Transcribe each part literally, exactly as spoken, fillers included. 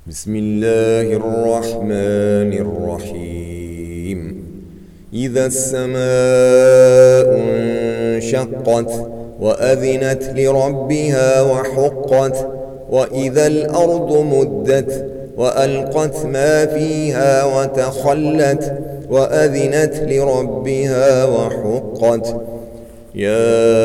بسم الله الرحمن الرحيم. إذا السماء انشقت وأذنت لربها وحقت، وإذا الأرض مدت وألقت ما فيها وتخلت وأذنت لربها وحقت. يا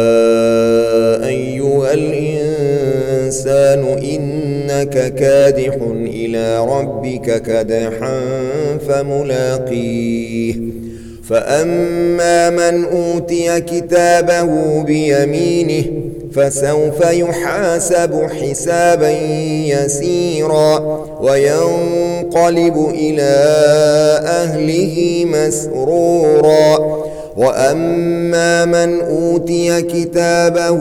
أيها الإنسان إنك كادح إلى ربك كدحا فملاقيه. فأما من أوتي كتابه بيمينه فسوف يحاسب حسابا يسيرا وينقلب إلى أهله مسرورا. وأما من أوتي كتابه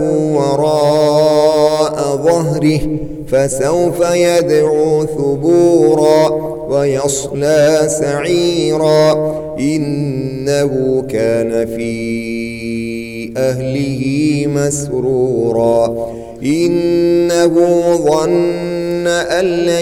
وراء ظهره فسوف يدعو ثبورا ويصلى سعيرا، إنه كان في أهله مسرورا. إنه ظن أن لن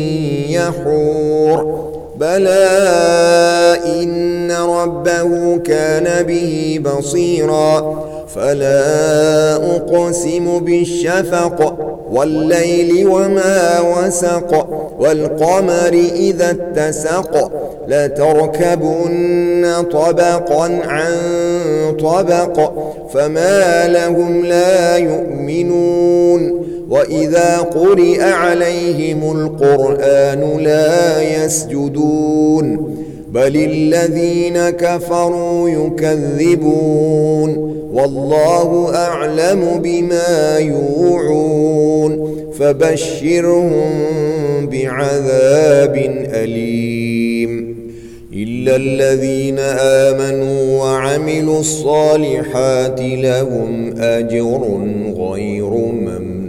يحور، بلى إن ربه كان به بصيرا. فلا أقسم بالشفق والليل وما وسق والقمر إذا اتسق، لتركبن طبقا عن طبق فما لهم لا يؤمنون. وإذا قرئ عليهم القرآن لا يسجدون، بل الذين كفروا يكذبون، والله أعلم بما يوعون. فبشرهم بعذاب أليم إلا الذين آمنوا وعملوا الصالحات لهم أجر غير ممنون.